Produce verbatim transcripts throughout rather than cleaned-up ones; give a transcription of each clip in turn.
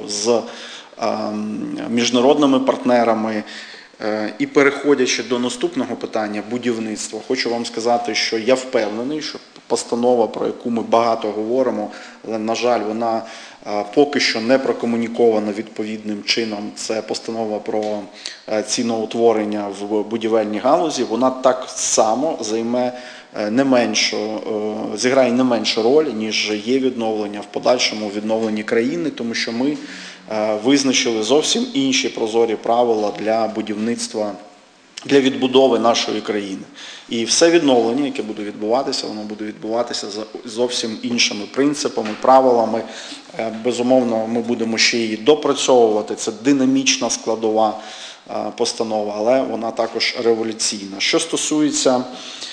з міжнародними партнерами. І переходячи до наступного питання будівництва, хочу вам сказати, що я впевнений, що постанова, про яку ми багато говоримо, але, на жаль, вона поки що не прокомунікована відповідним чином, це постанова про ціноутворення в будівельній галузі, вона так само займе не меншу, зіграє не меншу роль, ніж є відновлення в подальшому відновленні країни, тому що ми визначили зовсім інші прозорі правила для будівництва, для відбудови нашої країни. І все відновлення, яке буде відбуватися, воно буде відбуватися за зовсім іншими принципами, правилами. Безумовно, ми будемо ще її допрацьовувати, це динамічна складова постанова, але вона також революційна. Що стосується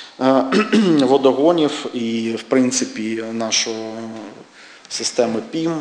водогонів і, в принципі, нашої системи ПІМ,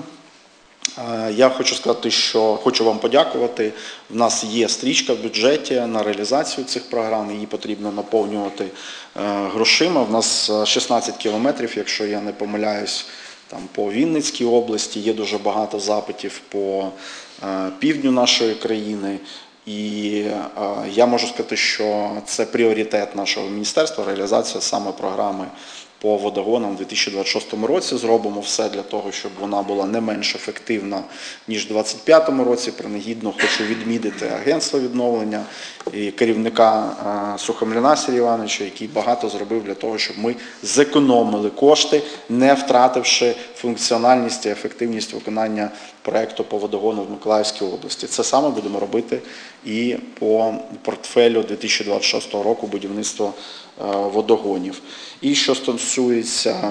я хочу сказати, що хочу вам подякувати. В нас є стрічка в бюджеті на реалізацію цих програм, її потрібно наповнювати грошима. В нас шістнадцять кілометрів, якщо я не помиляюсь, там по Вінницькій області, є дуже багато запитів по півдню нашої країни. І я можу сказати, що це пріоритет нашого міністерства, реалізація саме програми по водогонам у дві тисячі двадцять шостому році. Зробимо все для того, щоб вона була не менш ефективна, ніж у двадцять п'ятому році. Принагідно хочу відмітити агентство відновлення і керівника Сухомлина Сергія Івановича, який багато зробив для того, щоб ми зекономили кошти, не втративши функціональність і ефективність виконання проєкту по водогону в Миколаївській області. Це саме будемо робити і по портфелю дві тисячі двадцять шостого року будівництва водогонів. І що стосується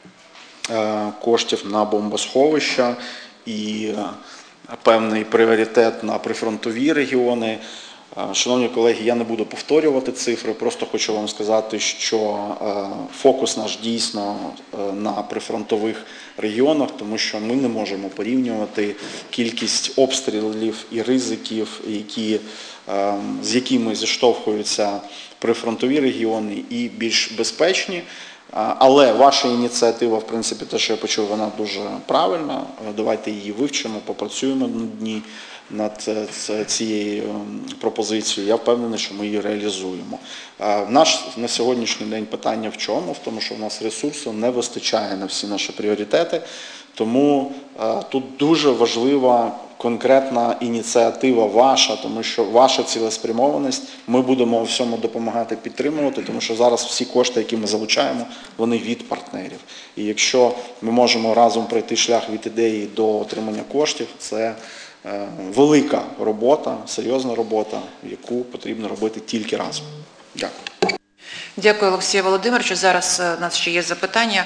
коштів на бомбосховища і певний пріоритет на прифронтові регіони. Шановні колеги, я не буду повторювати цифри, просто хочу вам сказати, що фокус наш дійсно на прифронтових регіонах, тому що ми не можемо порівнювати кількість обстрілів і ризиків, які, з якими зіштовхуються прифронтові регіони і більш безпечні. Але ваша ініціатива, в принципі, те, що я почув, вона дуже правильна. Давайте її вивчимо, попрацюємо над ній, над цією пропозицією. Я впевнений, що ми її реалізуємо. Наш на сьогоднішній день питання в чому? В тому, що в нас ресурсу не вистачає на всі наші пріоритети. Тому тут дуже важлива конкретна ініціатива ваша, тому що ваша цілеспрямованість, ми будемо у всьому допомагати, підтримувати, тому що зараз всі кошти, які ми залучаємо, вони від партнерів. І якщо ми можемо разом пройти шлях від ідеї до отримання коштів, це велика робота, серйозна робота, яку потрібно робити тільки разом. Дякую. Дякую, Олексію Володимировичу. Зараз у нас ще є запитання.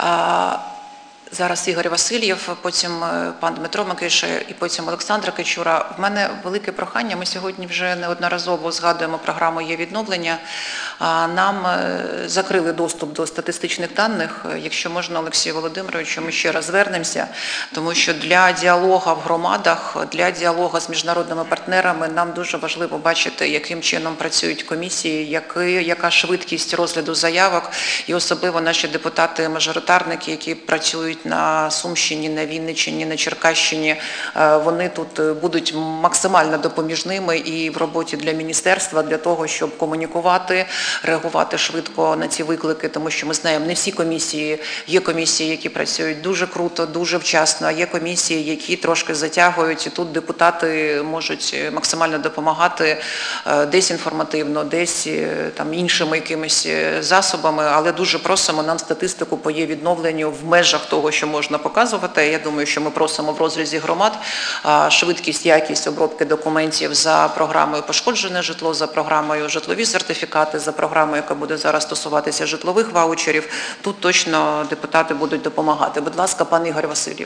Зараз Ігор Васильєв, потім пан Дмитро Микиша і потім Олександра Кичура. В мене велике прохання, ми сьогодні вже неодноразово згадуємо програму «Є відновлення». Нам закрили доступ до статистичних даних. Якщо можна, Олексію Володимировичу, ми ще раз звернемося, тому що для діалогу в громадах, для діалогу з міжнародними партнерами нам дуже важливо бачити, яким чином працюють комісії, який, яка швидкість розгляду заявок, і особливо наші депутати-мажоритарники, які працюють на Сумщині, на Вінниччині, на Черкащині, вони тут будуть максимально допоміжними і в роботі для міністерства, для того, щоб комунікувати, реагувати швидко на ці виклики, тому що ми знаємо, не всі комісії, є комісії, які працюють дуже круто, дуже вчасно, а є комісії, які трошки затягують, і тут депутати можуть максимально допомагати десь інформативно, десь там іншими якимись засобами, але дуже просимо нам статистику по є відновленню в межах того, що можна показувати. Я думаю, що ми просимо в розрізі громад швидкість, якість обробки документів за програмою «Пошкоджене житло», за програмою «Житлові сертифікати», за програмою, яка буде зараз стосуватися житлових ваучерів. Тут точно депутати будуть допомагати. Будь ласка, пан Ігор Васильєв.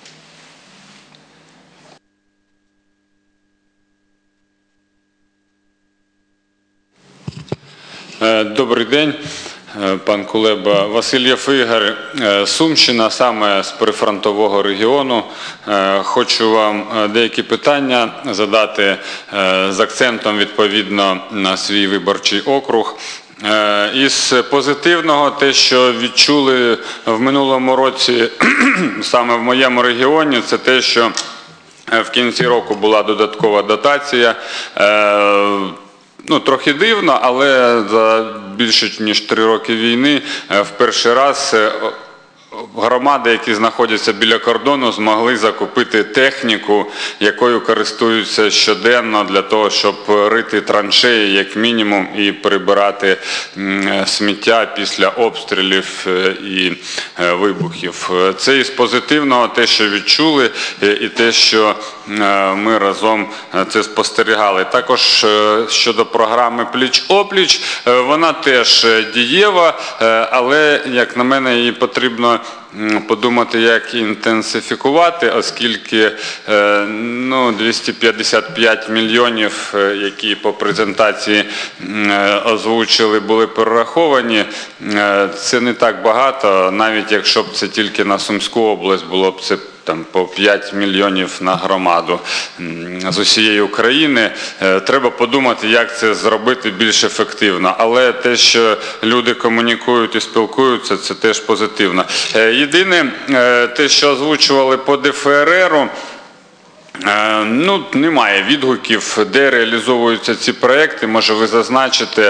Добрий день. Пан Кулеба, Васильєв Ігор, Сумщина, саме з прифронтового регіону. Хочу вам деякі питання задати з акцентом відповідно на свій виборчий округ. Із позитивного, те, що відчули в минулому році саме в моєму регіоні, це те, що В кінці року була додаткова дотація. Ну, трохи дивно, але за більше ніж три роки війни в перший раз громади, які знаходяться біля кордону, змогли закупити техніку, якою користуються щоденно для того, щоб рити траншеї, як мінімум, і прибирати сміття після обстрілів і вибухів. Це із позитивного те, що відчули, і те, що ми разом це спостерігали. Також щодо програми «Пліч-опліч», вона теж дієва, але, як на мене, її потрібно подумати, як інтенсифікувати, оскільки ну, двісті п'ятдесят п'ять мільйонів, які по презентації озвучили, були перераховані, це не так багато, навіть якщо б це тільки на Сумську область було б це там по п'ять мільйонів на громаду з усієї України. Треба подумати, як це зробити більш ефективно. Але те, що люди комунікують і спілкуються, це теж позитивно. Єдине, те, що озвучували по ДФРРу, ну, немає відгуків, де реалізовуються ці проекти. Може, ви зазначите,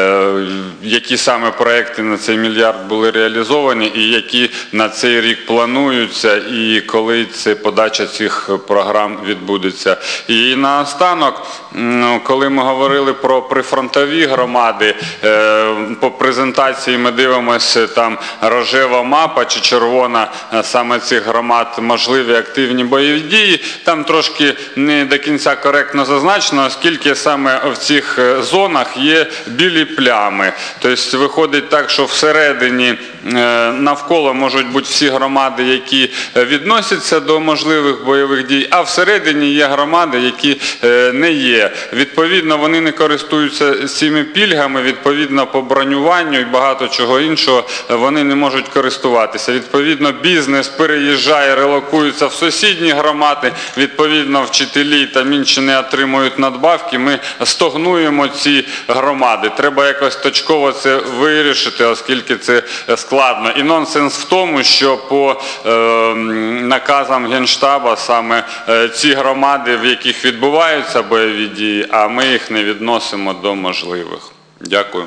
які саме проекти на цей мільярд були реалізовані і які на цей рік плануються, і коли це подача цих програм відбудеться. І наостанок, коли ми говорили про прифронтові громади, по презентації ми дивимося, там рожева мапа чи червона саме цих громад, можливі активні бойові дії, там трошки не до кінця коректно зазначено, оскільки саме в цих зонах є білі плями. Тобто виходить так, що всередині навколо можуть бути всі громади, які відносяться до можливих бойових дій, а всередині є громади, які не є. Відповідно, вони не користуються цими пільгами, відповідно, по бронюванню і багато чого іншого вони не можуть користуватися. Відповідно, бізнес переїжджає, релокується в сусідні громади, відповідно, вчителі та інші не отримують надбавки, ми стогнуємо ці громади. Треба якось точково це вирішити, оскільки це складно. І нонсенс в тому, що по е, наказам Генштабу саме е, ці громади, в яких відбуваються бойові дії, а ми їх не відносимо до можливих. Дякую.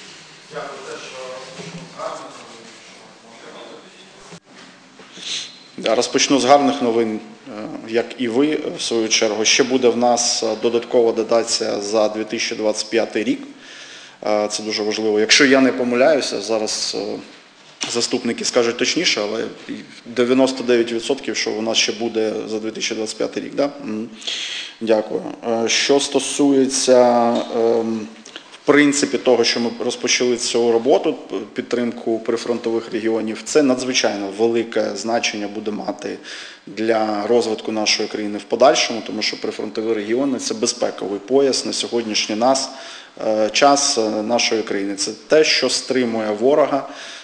Розпочну з гарних новин, як і ви, в свою чергу. Ще буде в нас додаткова дотація за дві тисячі двадцять п'ятий рік. Це дуже важливо. Якщо я не помиляюся, зараз заступники скажуть точніше, але дев'яносто дев'ять відсотків, що у нас ще буде за дві тисячі двадцять п'ятий рік. Да? Дякую. Що стосується в принципі того, що ми розпочали цю роботу, підтримку прифронтових регіонів, це надзвичайно велике значення буде мати для розвитку нашої країни в подальшому, тому що прифронтові регіони – це безпековий пояс на сьогоднішній нас, час нашої країни. Це те, що стримує ворога.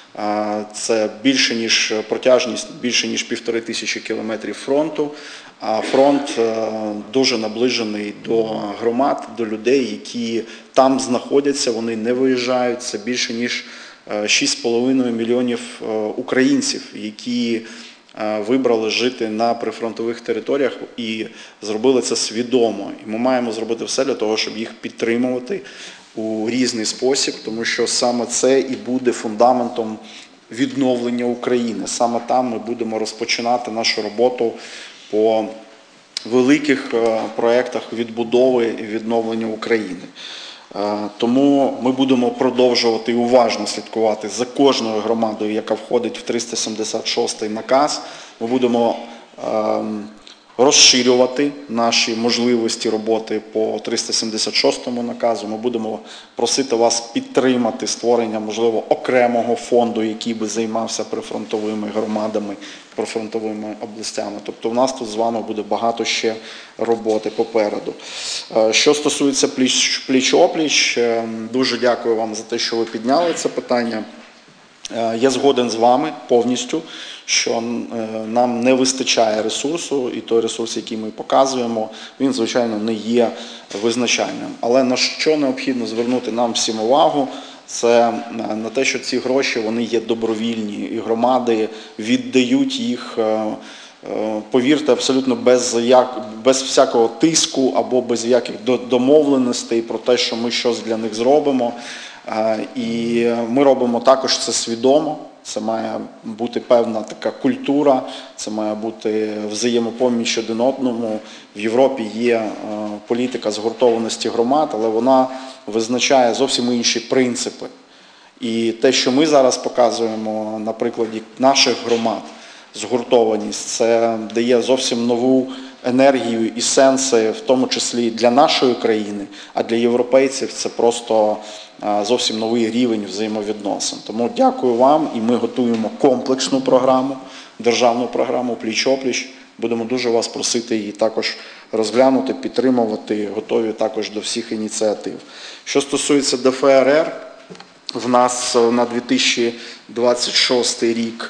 Це більше ніж протяжність, більше ніж півтори тисячі кілометрів фронту, а фронт дуже наближений до громад, до людей, які там знаходяться, вони не виїжджають. Це більше ніж шість з половиною мільйонів українців, які вибрали жити на прифронтових територіях і зробили це свідомо. І ми маємо зробити все для того, щоб їх підтримувати у різний спосіб, тому що саме це і буде фундаментом відновлення України. Саме там ми будемо розпочинати нашу роботу по великих проєктах відбудови і відновлення України. Тому ми будемо продовжувати і уважно слідкувати за кожною громадою, яка входить в триста сімдесят шостий наказ. Ми будемо розширювати наші можливості роботи по триста сімдесят шостому наказу. Ми будемо просити вас підтримати створення, можливо, окремого фонду, який би займався прифронтовими громадами, прифронтовими областями. Тобто в нас тут з вами буде багато ще роботи попереду. Що стосується пліч-опліч, дуже дякую вам за те, що ви підняли це питання. Я згоден з вами повністю, що нам не вистачає ресурсу, і той ресурс, який ми показуємо, він, звичайно, не є визначальним. Але на що необхідно звернути нам всім увагу, це на те, що ці гроші, вони є добровільні, і громади віддають їх повірте, абсолютно без, як, без всякого тиску або без яких домовленостей про те, що ми щось для них зробимо. І ми робимо також це свідомо. Це має бути певна така культура, це має бути взаємопоміч один одному. В Європі є політика згуртованості громад, але вона визначає зовсім інші принципи. І те, що ми зараз показуємо на прикладі наших громад, згуртованість, це дає зовсім нову енергію і сенси, в тому числі для нашої країни, а для європейців це просто зовсім новий рівень взаємовідносин. Тому дякую вам, і ми готуємо комплексну програму, державну програму «Пліч-о-пліч». Будемо дуже вас просити її також розглянути, підтримувати, готові також до всіх ініціатив. Що стосується Де Еф Ер Ер, в нас на дві тисячі двадцять шостий рік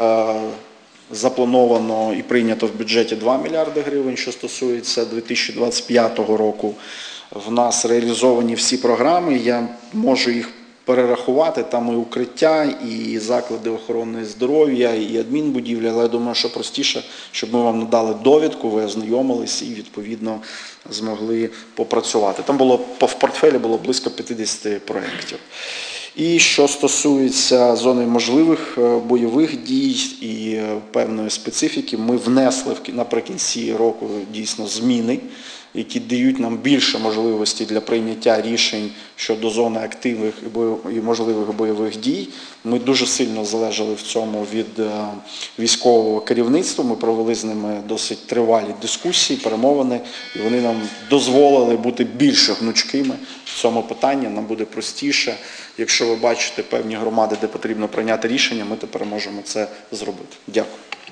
заплановано і прийнято в бюджеті два мільярди гривень, що стосується дві тисячі двадцять п'ятого року. В нас реалізовані всі програми, я можу їх перерахувати, там і укриття, і заклади охорони здоров'я, і адмінбудівлі, але я думаю, що простіше, щоб ми вам надали довідку, ви ознайомились і відповідно змогли попрацювати. Там було, в портфелі було близько п'ятдесят проєктів. І що стосується зони можливих бойових дій і певної специфіки, ми внесли наприкінці року дійсно зміни, які дають нам більше можливостей для прийняття рішень щодо зони активних і можливих бойових дій. Ми дуже сильно залежали в цьому від військового керівництва, ми провели з ними досить тривалі дискусії, перемовини, і вони нам дозволили бути більш гнучкими в цьому питанні, нам буде простіше. Якщо ви бачите певні громади, де потрібно прийняти рішення, ми тепер можемо це зробити. Дякую.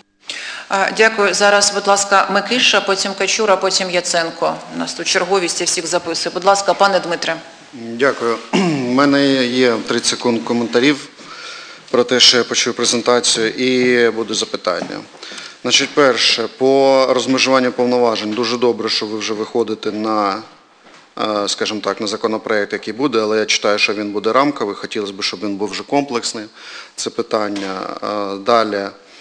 Дякую. Зараз, будь ласка, Микиша, потім Качура, потім Яценко. У нас тут черговість, я всіх записую. Будь ласка, пане Дмитре. Дякую. У мене є тридцять секунд коментарів про те, що я почув презентацію, і буде запитання. Значить, перше, по розмежуванню повноважень. Дуже добре, що ви вже виходите на, скажімо так, на законопроект, який буде, але я читаю, що він буде рамковий. Хотілося б, щоб він був вже комплексний. Це питання. Далі.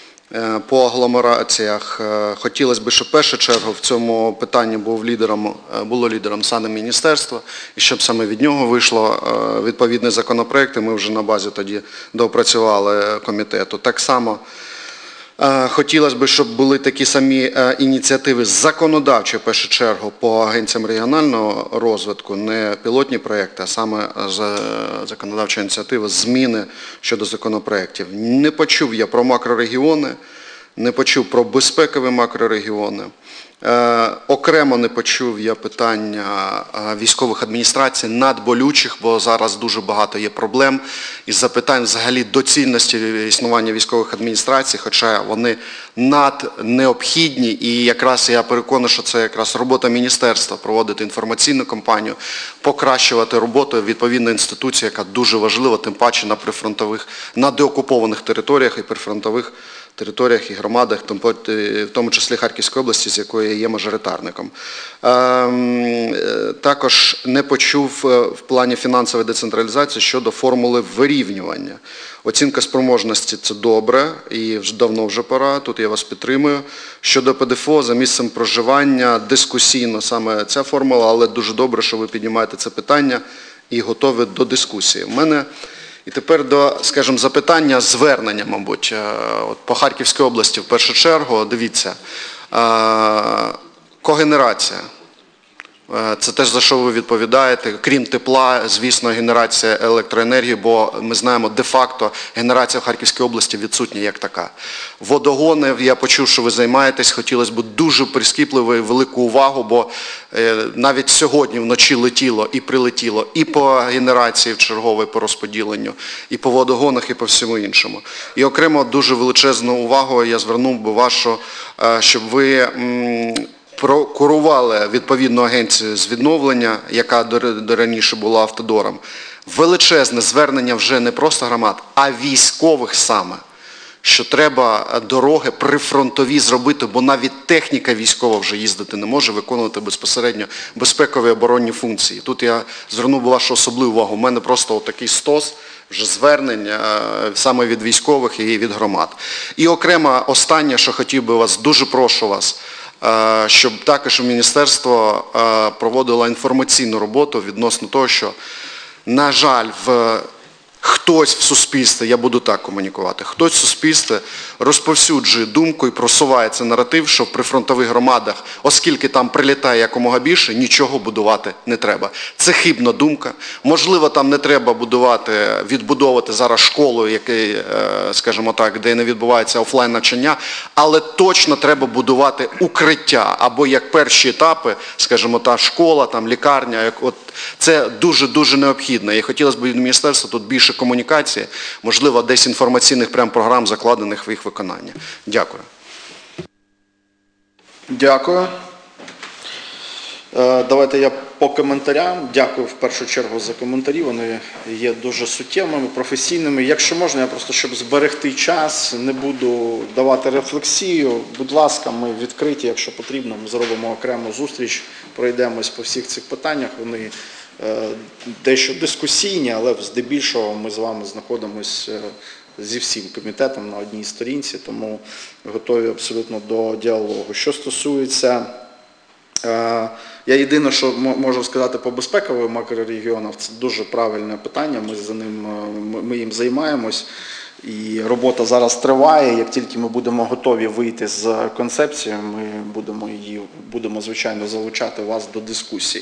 По агломераціях хотілося б, щоб в першу чергу в цьому питанні був лідером, було лідером саме міністерство, і щоб саме від нього вийшло відповідний законопроект, і ми вже на базі тоді доопрацювали комітету. Так само хотілося б, щоб були такі самі ініціативи законодавчі, в першу чергу, по агенціям регіонального розвитку, не пілотні проєкти, а саме законодавча ініціатива, зміни щодо законопроєктів. Не почув я про макрорегіони, не почув про безпекові макрорегіони. Е, окремо не почув я питання військових адміністрацій надболючих, бо зараз дуже багато є проблем із запитань взагалі доцільності існування військових адміністрацій, хоча вони наднеобхідні, і якраз я переконаний, що це якраз робота міністерства проводити інформаційну кампанію, покращувати роботу відповідної інституції, яка дуже важлива, тим паче на прифронтових, на деокупованих територіях і прифронтових територіях і громадах, в тому числі Харківської області, з якої я є мажоритарником. Також не почув в плані фінансової децентралізації щодо формули вирівнювання. Оцінка спроможності – це добре, і давно вже пора, тут я вас підтримую. Щодо Пе Де Еф О за місцем проживання, дискусійно саме ця формула, але дуже добре, що ви піднімаєте це питання і готові до дискусії. У мене І тепер до, скажімо, запитання, звернення, мабуть, от по Харківській області в першу чергу. Дивіться, когенерація. Це те, за що ви відповідаєте. Крім тепла, звісно, генерація електроенергії, бо ми знаємо, де-факто генерація в Харківській області відсутня як така. Водогони, я почув, що ви займаєтесь, хотілося б дуже прискіпливо і велику увагу, бо навіть сьогодні вночі летіло і прилетіло і по генерації в черговій, по розподіленню, і по водогонах, і по всьому іншому. І окремо дуже величезну увагу я звернув би вашу, щоб ви прокурували відповідну агенцію з відновлення, яка до раніше була Автодором. Величезне звернення вже не просто громад, а військових саме, що треба дороги прифронтові зробити, бо навіть техніка військова вже їздити не може, виконувати безпосередньо безпекові оборонні функції. Тут я звернув би вашу особливу увагу. У мене просто такий стос вже звернень саме від військових і від громад. І окремо останнє, що хотів би вас, дуже прошу вас, щоб також міністерство проводило інформаційну роботу відносно того, що, на жаль, в хтось в суспільстві, я буду так комунікувати, хтось в суспільстві розповсюджує думку і просуває цей наратив, що в прифронтових громадах, оскільки там прилітає якомога більше, нічого будувати не треба. Це хибна думка. Можливо, там не треба будувати, відбудовувати зараз школу, який, скажімо так, де не відбувається офлайн навчання, але точно треба будувати укриття, або як перші етапи, скажімо так, школа, там, лікарня, як от, це дуже-дуже необхідно. І хотілося б від міністерства тут більше комунікації, можливо, десь інформаційних прям програм, закладених в їх виконання. Дякую. Дякую. Е, Давайте я по коментарям. Дякую в першу чергу за коментарі. Вони є дуже суттєвими, професійними. Якщо можна, я просто, щоб зберегти час, не буду давати рефлексію. Будь ласка, ми відкриті, якщо потрібно, ми зробимо окрему зустріч, пройдемось по всіх цих питаннях. Вони е, дещо дискусійні, але здебільшого ми з вами знаходимося зі всім комітетом на одній сторінці, тому готові абсолютно до діалогу. Що стосується, я єдине, що можу сказати по безпековим макрорегіонам, це дуже правильне питання, ми, за ним, ми їм займаємось, і робота зараз триває. Як тільки ми будемо готові вийти з концепцією, ми будемо її, будемо, звичайно, залучати вас до дискусії.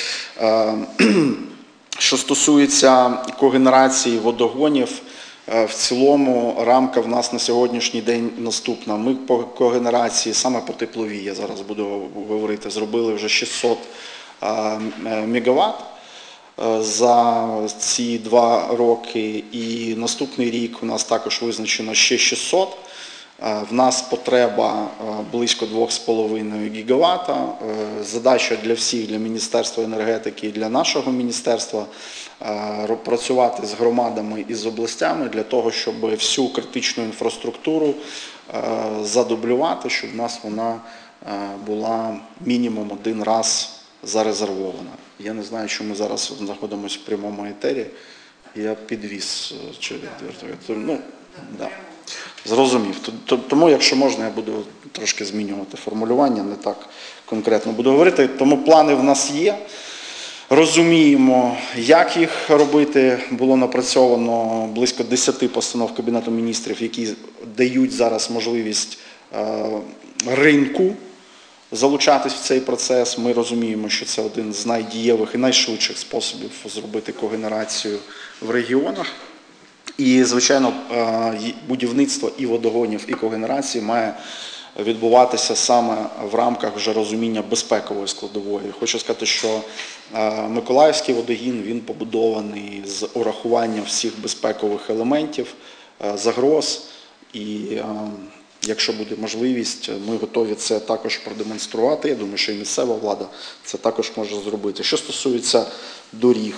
Що стосується когенерації водогонів, в цілому рамка в нас на сьогоднішній день наступна. Ми по когенерації, саме по тепловій, я зараз буду говорити, зробили вже шістсот мегаватт за ці два роки. І наступний рік у нас також визначено ще шістсот. В нас потреба близько два з половиною гігавата. Задача для всіх, для Міністерства енергетики і для нашого міністерства працювати з громадами і з областями для того, щоб всю критичну інфраструктуру задублювати, щоб в нас вона була мінімум один раз зарезервована. Я не знаю, що ми зараз знаходимося в прямому етері. Я підвіз. Ну, да. Зрозумів. Тому, якщо можна, я буду трошки змінювати формулювання, не так конкретно буду говорити. Тому плани в нас є. Розуміємо, як їх робити. Було напрацьовано близько десяти постанов Кабінету міністрів, які дають зараз можливість ринку залучатись в цей процес. Ми розуміємо, що це один з найдієвих і найшвидших способів зробити когенерацію в регіонах. І, звичайно, будівництво і водогонів, і когенерації має відбуватися саме в рамках вже розуміння безпекової складової. Хочу сказати, що Миколаївський водогін, він побудований з урахуванням всіх безпекових елементів, загроз, і якщо буде можливість, ми готові це також продемонструвати. Я думаю, що і місцева влада це також може зробити. Що стосується доріг,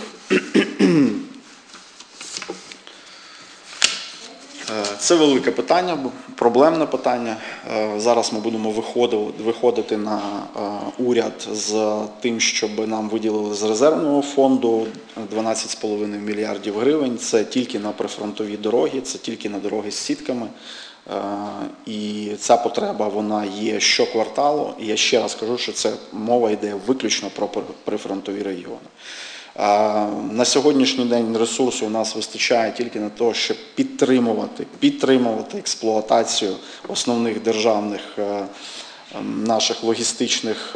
це велике питання, проблемне питання. Зараз ми будемо виходити на уряд з тим, щоб нам виділили з резервного фонду дванадцять з половиною мільярдів гривень. Це тільки на прифронтові дороги, це тільки на дороги з сітками. І ця потреба, вона є щокварталу. І я ще раз кажу, що це мова йде виключно про прифронтові регіони. На сьогоднішній день ресурсу у нас вистачає тільки на те, щоб підтримувати, підтримувати експлуатацію основних державних наших логістичних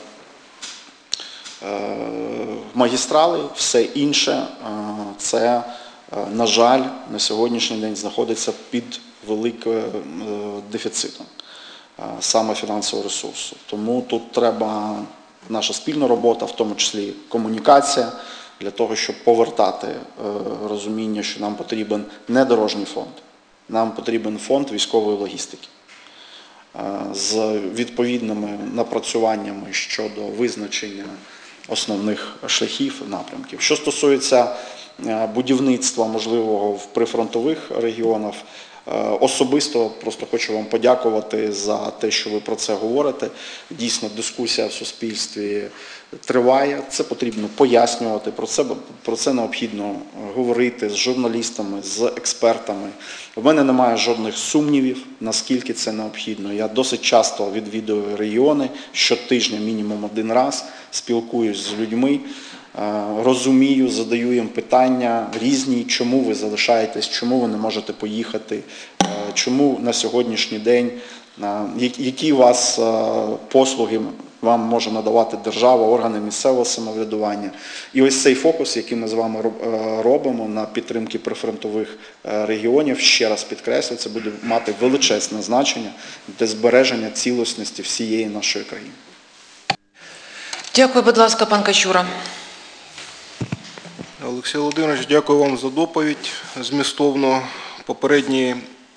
магістралей. Все інше, це, на жаль, на сьогоднішній день знаходиться під великим дефіцитом саме фінансового ресурсу. Тому тут треба наша спільна робота, в тому числі комунікація, для того, щоб повертати розуміння, що нам потрібен не дорожній фонд, нам потрібен фонд військової логістики з відповідними напрацюваннями щодо визначення основних шляхів, напрямків. Що стосується будівництва можливого в прифронтових регіонах, Особисто просто хочу вам подякувати за те, що ви про це говорите. Дійсно, дискусія в суспільстві триває, це потрібно пояснювати, про це, про це необхідно говорити з журналістами, з експертами. У мене немає жодних сумнівів, наскільки це необхідно. Я досить часто відвідую регіони, щотижня мінімум один раз, спілкуюсь з людьми, розумію, задаю їм питання різні, чому ви залишаєтесь, чому ви не можете поїхати, чому на сьогоднішній день, які у вас послуги вам може надавати держава, органи місцевого самоврядування. І ось цей фокус, який ми з вами робимо на підтримки прифронтових регіонів, ще раз підкреслю, це буде мати величезне значення для збереження цілісності всієї нашої країни. Дякую, будь ласка, пан Качура. Олексій Володимирович, дякую вам за доповідь змістовно. Попередній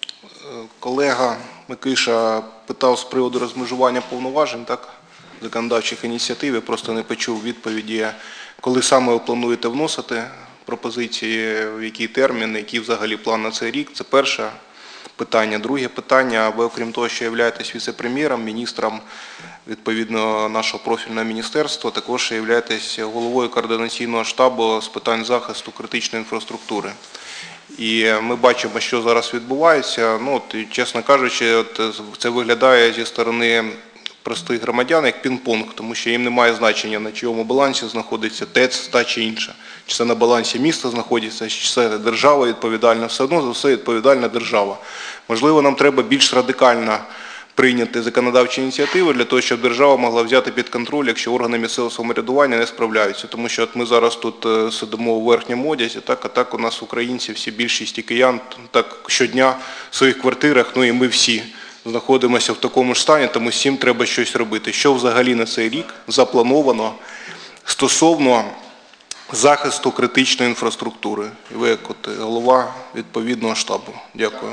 колега Микиша питав з приводу розмежування повноважень, так, законодавчих ініціатив. Я просто не почув відповіді, коли саме ви плануєте вносити пропозиції, в який термін, який взагалі план на цей рік. Це перше питання. Друге питання, ви окрім того, що являєтесь віце-прем'єром, міністром, відповідно, нашого профільного міністерства, також являєтесь головою координаційного штабу з питань захисту критичної інфраструктури. І ми бачимо, що зараз відбувається. Ну, от, чесно кажучи, от, це виглядає зі сторони простих громадян як пінг-понг, тому що їм немає значення, на чийому балансі знаходиться ТЕЦ та чи інша. Чи це на балансі міста знаходиться, чи це держава відповідальна, все одно за все відповідальна держава. Можливо, нам треба більш радикально прийняти законодавчі ініціативи для того, щоб держава могла взяти під контроль, якщо органи місцевого самоврядування не справляються. Тому що от ми зараз тут сидимо у верхньому одязі, так, а так у нас українці, всі більшість і киян, так щодня в своїх квартирах, ну і ми всі знаходимося в такому ж стані, тому з цим треба щось робити. Що взагалі на цей рік заплановано стосовно захисту критичної інфраструктури? І ви як от голова відповідного штабу. Дякую.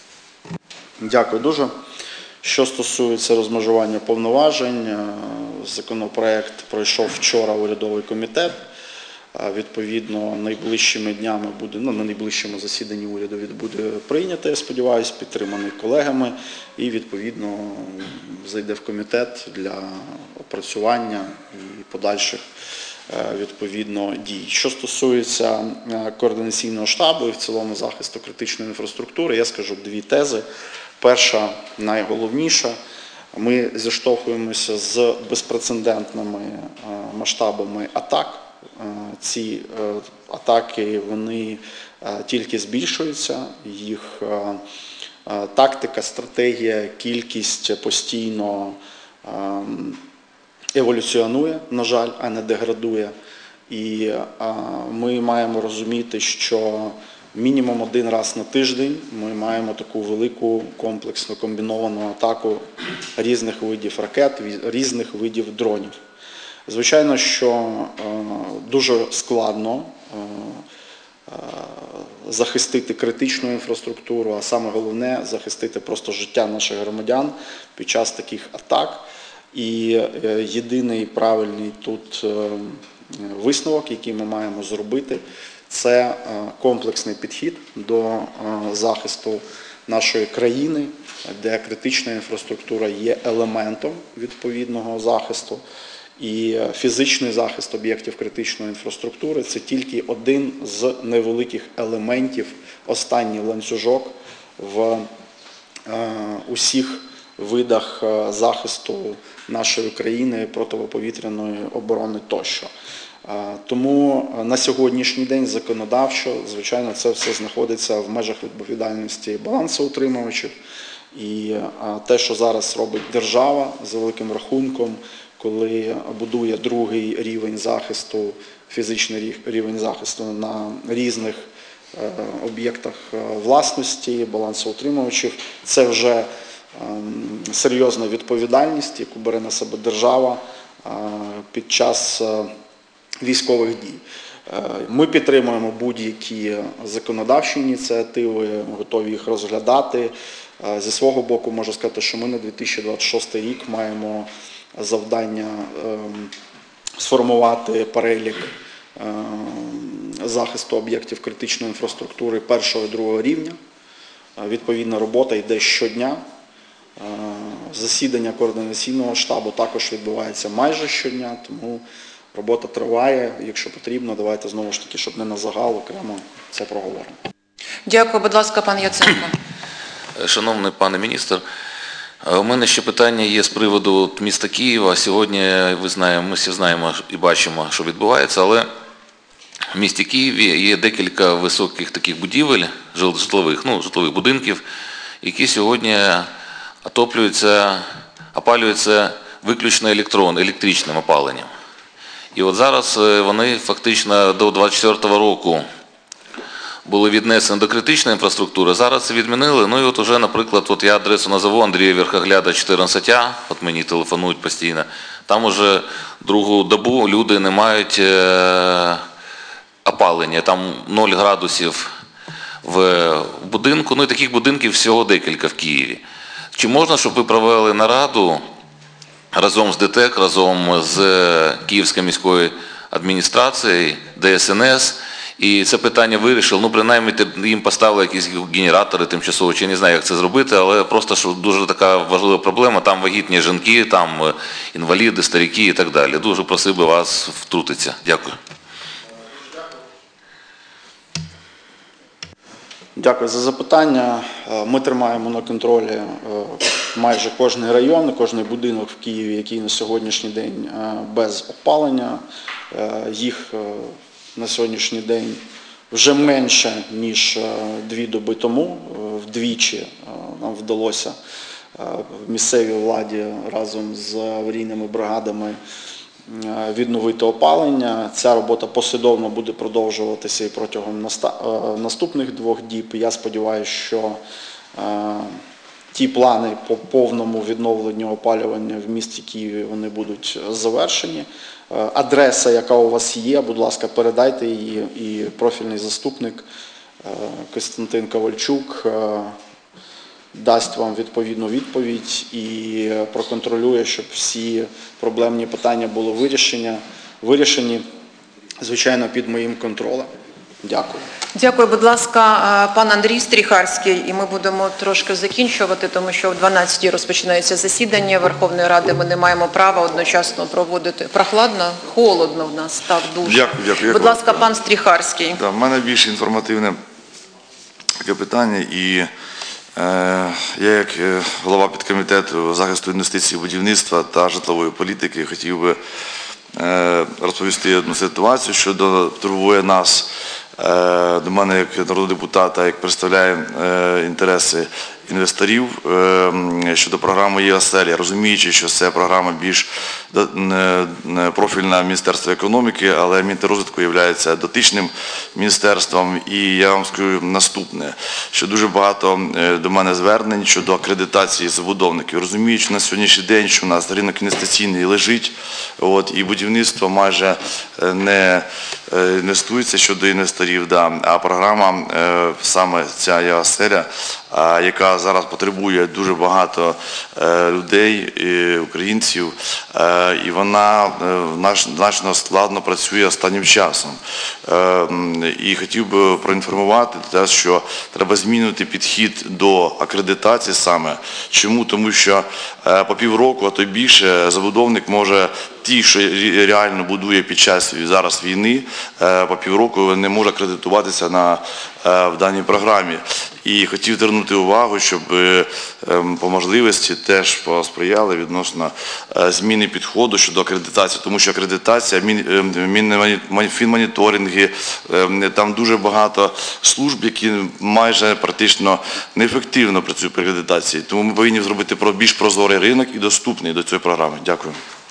Дякую дуже. Що стосується розмежування повноважень, законопроект пройшов вчора урядовий комітет. Відповідно, найближчими днями буде, ну, на найближчому засіданні уряду буде прийнято, я сподіваюся, підтриманий колегами і, відповідно, зайде в комітет для опрацювання і подальших, відповідно, дій. Що стосується координаційного штабу і в цілому захисту критичної інфраструктури, я скажу дві тези. Перша, найголовніша, ми зіштовхуємося з безпрецедентними масштабами атак. Ці атаки, вони тільки збільшуються, їх тактика, стратегія, кількість постійно еволюціонує, на жаль, а не деградує. І ми маємо розуміти, що мінімум один раз на тиждень ми маємо таку велику комплексну комбіновану атаку різних видів ракет, різних видів дронів. Звичайно, що дуже складно захистити критичну інфраструктуру, а саме головне – захистити просто життя наших громадян під час таких атак. І єдиний правильний тут висновок, який ми маємо зробити, це комплексний підхід до захисту нашої країни, де критична інфраструктура є елементом відповідного захисту. І фізичний захист об'єктів критичної інфраструктури – це тільки один з невеликих елементів, останній ланцюжок в усіх видах захисту нашої країни, протиповітряної оборони тощо. Тому на сьогоднішній день законодавчо, звичайно, це все знаходиться в межах відповідальності балансоутримувачів. І те, що зараз робить держава з великим рахунком, коли будує другий рівень захисту, фізичний рівень захисту на різних об'єктах власності, балансоутримувачів, це вже серйозна відповідальність, яку бере на себе держава під час військових дій. Ми підтримуємо будь-які законодавчі ініціативи, готові їх розглядати. Зі свого боку можу сказати, що ми на дві тисячі двадцять шостий рік маємо завдання сформувати перелік захисту об'єктів критичної інфраструктури першого і другого рівня. Відповідна робота йде щодня. Засідання координаційного штабу також відбувається майже щодня, тому робота триває. Якщо потрібно, давайте знову ж таки, щоб не на загал, окремо це проговоримо. Дякую. Будь ласка, пан Яценко. Шановний пане міністр, у мене ще питання є з приводу міста Києва. Сьогодні, ви знаємо, ми всі знаємо і бачимо, що відбувається, але в місті Києві є декілька високих таких будівель, житлових, ну, житлових будинків, які сьогодні отоплюються, опалюються виключно електрон, електричним опаленням. І от зараз вони фактично до двадцять четвертого року були віднесені до критичної інфраструктури, зараз це відмінили. Ну і от уже, наприклад, от я адресу назову, Андрія Верхогляда, чотирнадцять А, от мені телефонують постійно, там уже другу добу люди не мають е, опалення, там нуль градусів в будинку, ну і таких будинків всього декілька в Києві. Чи можна, щоб ви провели нараду разом з ДТЕК, разом з Київською міською адміністрацією, Д С Н С, і це питання вирішили, ну принаймні їм поставили якісь генератори тимчасово, чи не знаю, як це зробити, але просто що дуже така важлива проблема, там вагітні жінки, там інваліди, старіки і так далі. Дуже просив би вас втрутитися. Дякую. Дякую за запитання. Ми тримаємо на контролі майже кожний район, кожний будинок в Києві, який на сьогоднішній день без опалення. Їх на сьогоднішній день вже менше, ніж дві доби тому. Вдвічі нам вдалося в місцевій владі разом з аварійними бригадами відновити опалення. Ця робота послідовно буде продовжуватися і протягом наступних двох діб. Я сподіваюся, що ті плани по повному відновленню опалювання в місті Києві, вони будуть завершені. Адреса, яка у вас є, будь ласка, передайте її, і профільний заступник Костянтин Ковальчук дасть вам відповідну відповідь і проконтролює, щоб всі проблемні питання були вирішені, вирішені, звичайно, під моїм контролем. Дякую. Дякую, будь ласка, пан Андрій Стріхарський, і ми будемо трошки закінчувати, тому що в дванадцятій розпочинається засідання Верховної Ради, ми не маємо права одночасно проводити. Прохладно? Холодно в нас, так, дуже. Дякую, дякую. Будь ласка, пан Стріхарський. У мене більш інформативне таке питання, і е, я як голова підкомітету захисту інвестицій, будівництва та житлової політики хотів би е, розповісти одну ситуацію, що турбує нас. До мене як народного депутата, як представляє інтереси інвесторів щодо програми «Є-оселя», розуміючи, що це програма більш профільна Міністерства економіки, але Мінтеррозвитку є дотичним міністерством. І я вам скажу наступне, що дуже багато до мене звернень щодо акредитації забудовників. Розуміючи на сьогоднішній день, що у нас ринок інвестиційний лежить, от, і будівництво майже не інвестується щодо інвесторів, да, а програма саме ця «Є-оселя», яка зараз потребує дуже багато людей, українців, і вона значно складно працює останнім часом. І хотів би проінформувати, що треба змінити підхід до акредитації саме. Чому? Тому що по півроку, а то й більше, забудовник може, ті, що реально будує під час зараз війни, по півроку не може акредитуватися на, в даній програмі. І хотів звернути увагу, щоб по можливості теж посприяли відносно зміни підходу щодо акредитації, тому що акредитація, фінмоніторинги, там дуже багато служб, які майже практично неефективно працюють при акредитації. Тому ми повинні зробити більш прозорий ринок і доступний до цієї програми. Дякую.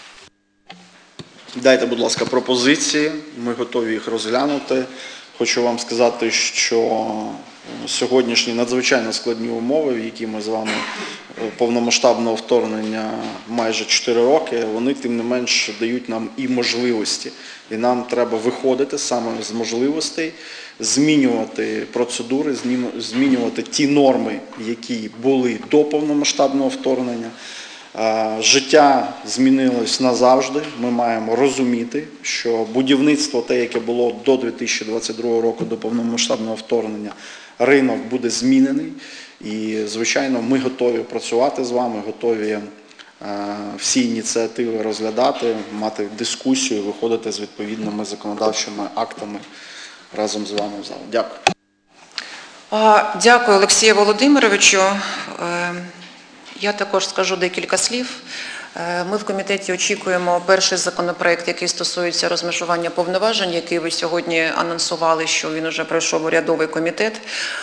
Дайте, будь ласка, пропозиції, ми готові їх розглянути. Хочу вам сказати, що сьогоднішні надзвичайно складні умови, в які ми з вами повномасштабного вторгнення майже чотири роки, вони тим не менш дають нам і можливості. І нам треба виходити саме з можливостей, змінювати процедури, змінювати ті норми, які були до повномасштабного вторгнення. Життя змінилось назавжди, ми маємо розуміти, що будівництво те, яке було до дві тисячі двадцять другого року, до повномасштабного вторгнення, ринок буде змінений. І, звичайно, ми готові працювати з вами, готові всі ініціативи розглядати, мати дискусію, виходити з відповідними законодавчими актами разом з вами в зал. Дякую. Дякую, Олексію Володимировичу. Я також скажу декілька слів. Ми в комітеті очікуємо перший законопроект, який стосується розмежування повноважень, який ви сьогодні анонсували, що він вже пройшов урядовий комітет.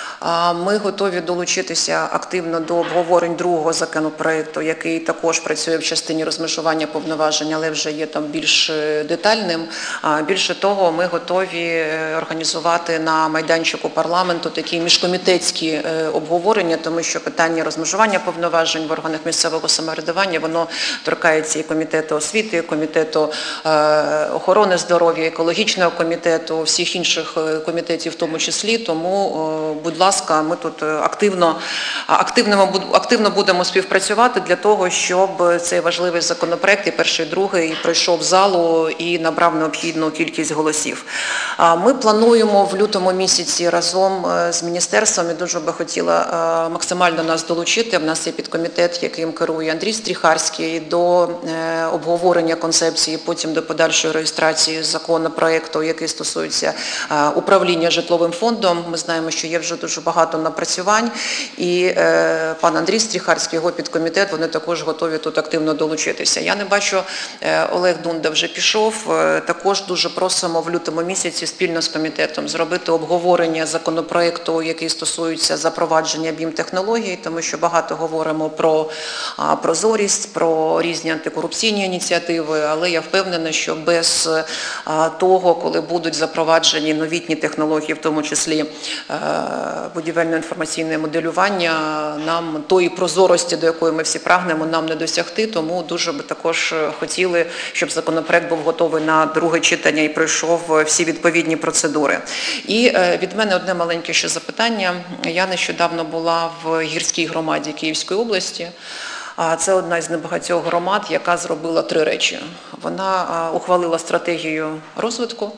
Ми готові долучитися активно до обговорень другого законопроекту, який також працює в частині розмежування повноважень, але вже є там більш детальним. Більше того, ми готові організувати на майданчику парламенту такі міжкомітетські обговорення, тому що питання розмежування повноважень в органах місцевого самоврядування, воно торкається і комітету освіти, і комітету охорони здоров'я, екологічного комітету, всіх інших комітетів в тому числі, тому, будь ласка, ми тут активно, активно, активно будемо співпрацювати для того, щоб цей важливий законопроект, і перший, і другий, пройшов в залу і набрав необхідну кількість голосів. Ми плануємо в лютому місяці разом з міністерством, і дуже би хотіла максимально нас долучити, в нас є підкомітет, яким керує Андрій Стріхарський, до обговорення концепції, потім до подальшої реєстрації законопроекту, який стосується управління житловим фондом. Ми знаємо, що є вже дуже багато напрацювань, і е, пан Андрій Стріхарський, його підкомітет, вони також готові тут активно долучитися. Я не бачу, е, Олег Дунда вже пішов, е, також дуже просимо в лютому місяці спільно з комітетом зробити обговорення законопроекту, який стосується запровадження бім-технологій, тому що багато говоримо про а, прозорість, про різні антикорупційні ініціативи, але я впевнена, що без а, того, коли будуть запроваджені новітні технології, в тому числі е, будівельно-інформаційне моделювання, нам тої прозорості, до якої ми всі прагнемо, нам не досягти, тому дуже би також хотіли, щоб законопроект був готовий на друге читання і пройшов всі відповідні процедури. І від мене одне маленьке ще запитання. Я нещодавно була в гірській громаді Київської області. Це одна із небагатьох громад, яка зробила три речі. Вона ухвалила стратегію розвитку,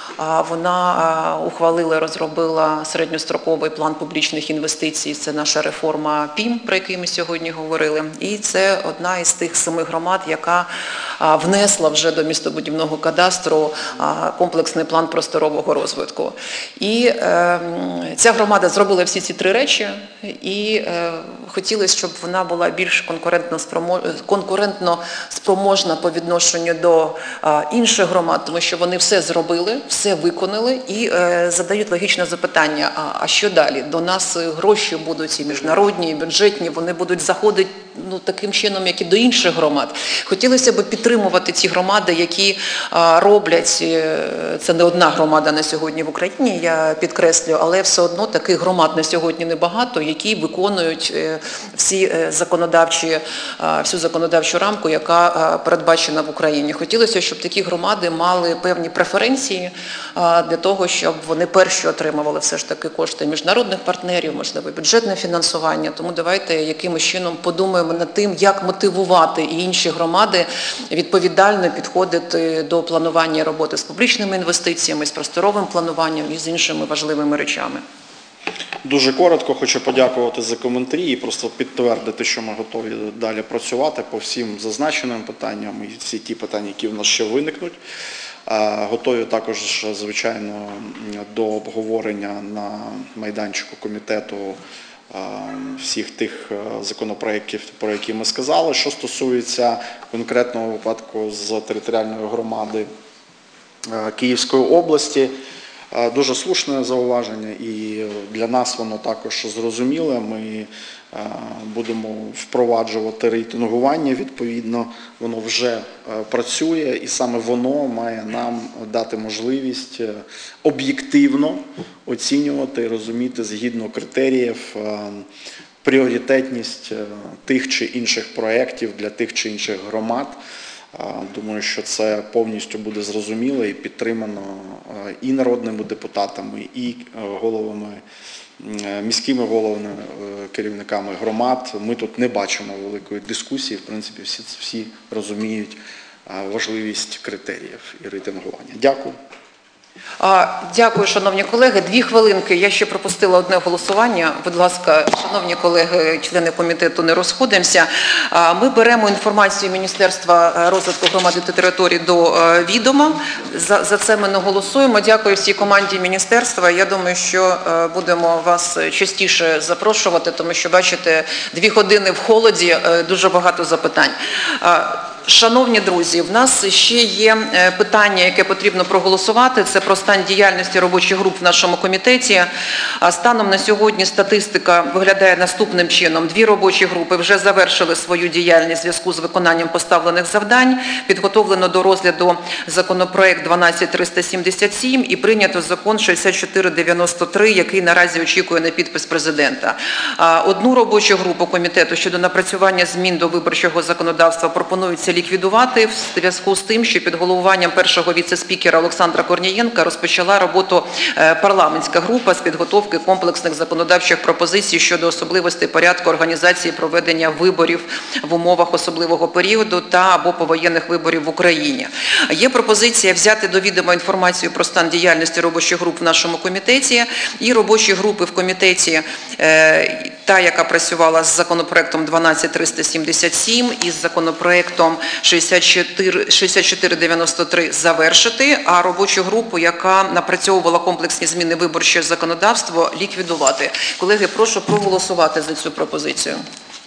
вона ухвалила і розробила середньостроковий план публічних інвестицій, це наша реформа ПІМ, про який ми сьогодні говорили. І це одна із тих семи громад, яка внесла вже до містобудівного кадастру комплексний план просторового розвитку. І е, ця громада зробила всі ці три речі, і е, хотілося, щоб вона була більш конкурентно, спромо... конкурентно спроможна по відношенню до а, інших громад, тому що вони все зробили, все виконали і е, задають логічне запитання, а, а що далі? До нас гроші будуть і міжнародні, і бюджетні, вони будуть заходити ну, таким чином, як і до інших громад. Хотілося б підтримувати ті громади, які а, роблять, це не одна громада на сьогодні в Україні, я підкреслюю, але все одно таких громад на сьогодні небагато, які виконують е, всі е, законодавчі, е, всю законодавчу рамку, яка е, передбачена в Україні. Хотілося, щоб такі громади мали певні преференції е, для того, щоб вони перші отримували все ж таки кошти міжнародних партнерів, можливо, бюджетне фінансування. Тому давайте якимось чином подумаємо над тим, як мотивувати і інші громади відповідально підходити до планування роботи з публічними інвестиціями, з просторовим плануванням і з іншими важливими речами. Дуже коротко хочу подякувати за коментарі і просто підтвердити, що ми готові далі працювати по всім зазначеним питанням і всі ті питання, які в нас ще виникнуть. Готові також, звичайно, до обговорення на майданчику комітету всіх тих законопроєктів, про які ми сказали. Що стосується конкретного випадку з територіальної громади Київської області, дуже слушне зауваження і для нас воно також зрозуміле. Ми будемо впроваджувати рейтингування, відповідно, воно вже працює і саме воно має нам дати можливість об'єктивно оцінювати і розуміти згідно критеріїв пріоритетність тих чи інших проєктів для тих чи інших громад. Думаю, що це повністю буде зрозуміло і підтримано і народними депутатами, і головами, міськими головами, керівниками громад. Ми тут не бачимо великої дискусії, в принципі, всі, всі розуміють важливість критеріїв і рейтингування. Дякую. А, Дякую, шановні колеги. Дві хвилинки. Я ще пропустила одне голосування. Будь ласка, шановні колеги, члени комітету, не розходимося. А, Ми беремо інформацію Міністерства розвитку громади та територій до е, відома. За, за це ми не голосуємо. Дякую всій команді міністерства. Я думаю, що е, будемо вас частіше запрошувати, тому що, бачите, дві години в холоді, е, дуже багато запитань. А, Шановні друзі, в нас ще є питання, яке потрібно проголосувати. Це про стан діяльності робочих груп в нашому комітеті. Станом на сьогодні статистика виглядає наступним чином. Дві робочі групи вже завершили свою діяльність в зв'язку з виконанням поставлених завдань. Підготовлено до розгляду законопроект дванадцять триста сімдесят сім і прийнято закон шістдесят чотири дев'яносто три, який наразі очікує на підпис президента. Одну робочу групу комітету щодо напрацювання змін до виборчого законодавства пропонується ліквідувати в зв'язку з тим, що під головуванням першого віце-спікера Олександра Корнієнка розпочала роботу парламентська група з підготовки комплексних законодавчих пропозицій щодо особливостей порядку організації проведення виборів в умовах особливого періоду та або повоєнних виборів в Україні. Є пропозиція взяти до відома інформацію про стан діяльності робочих груп в нашому комітеті і робочі групи в комітеті, та, яка працювала з законопроектом дванадцять триста сімдесят сім і з законопроектом шістдесят чотири дев'яносто три завершити, а робочу групу, яка напрацьовувала комплексні зміни виборчого законодавства, ліквідувати. Колеги, прошу проголосувати за цю пропозицію.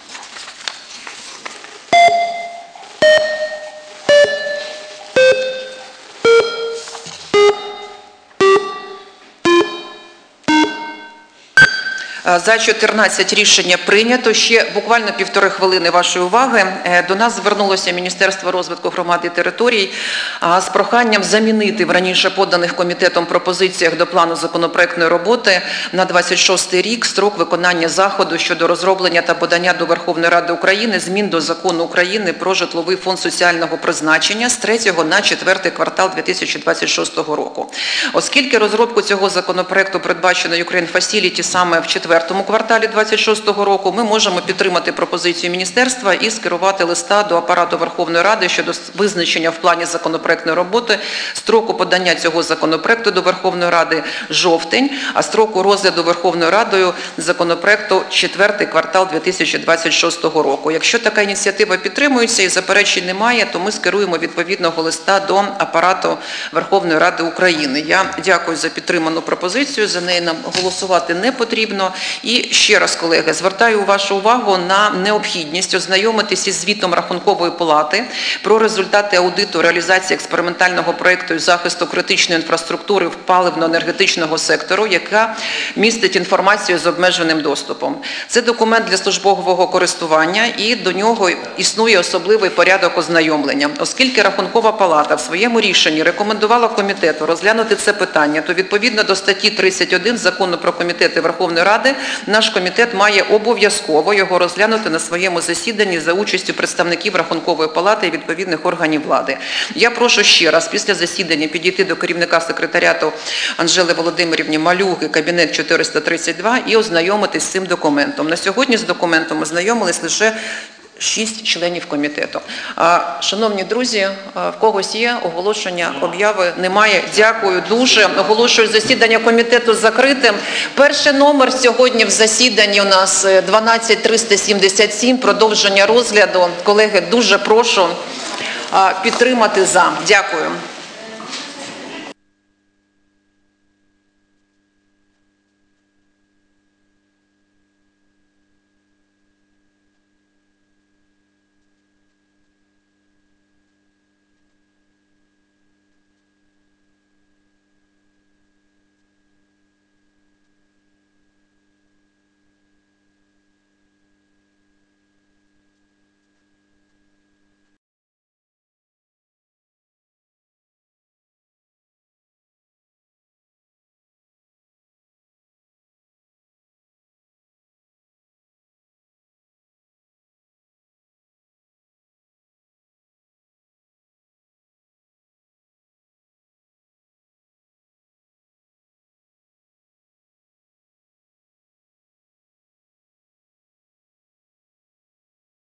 За чотирнадцять рішення прийнято. Ще буквально півтори хвилини вашої уваги. До нас звернулося Міністерство розвитку громад і територій з проханням замінити в раніше поданих комітетом пропозиціях до плану законопроектної роботи на двадцять шостий рік строк виконання заходу щодо розроблення та подання до Верховної Ради України змін до Закону України про житловий фонд соціального призначення з третього на четвертий квартал дві тисячі двадцять шостого року. Оскільки розробку цього законопроекту передбачено Ukraine Facility саме в четвертому кварталі двадцять шостого року, ми можемо підтримати пропозицію міністерства і скерувати листа до апарату Верховної Ради щодо визначення в плані законопроектної роботи строку подання цього законопроекту до Верховної Ради жовтень, а строку розгляду Верховною Радою законопроекту четвертий квартал дві тисячі двадцять шостого року. Якщо така ініціатива підтримується і заперечень немає, то ми скеруємо відповідного листа до апарату Верховної Ради України. Я дякую за підтриману пропозицію, за неї нам голосувати не потрібно. І ще раз, колеги, звертаю вашу увагу на необхідність ознайомитись із звітом Рахункової палати про результати аудиту реалізації експериментального проєкту із захисту критичної інфраструктури паливно-енергетичного сектору, яка містить інформацію з обмеженим доступом. Це документ для службового користування і до нього існує особливий порядок ознайомлення. Оскільки Рахункова палата в своєму рішенні рекомендувала комітету розглянути це питання, то відповідно до статті тридцять один Закону про комітети Верховної Ради наш комітет має обов'язково його розглянути на своєму засіданні за участю представників Рахункової палати і відповідних органів влади. Я прошу ще раз після засідання підійти до керівника секретаріату Анжели Володимирівни Малюги, кабінет чотириста тридцять два, і ознайомитись з цим документом. На сьогодні з документом ознайомились лише шість членів комітету. Шановні друзі, в когось є оголошення, обяви? Немає. Дякую дуже. Оголошую засідання комітету закритим. Перший номер сьогодні в засіданні у нас дванадцять триста сімдесят сім, продовження розгляду. Колеги, дуже прошу підтримати за. Дякую.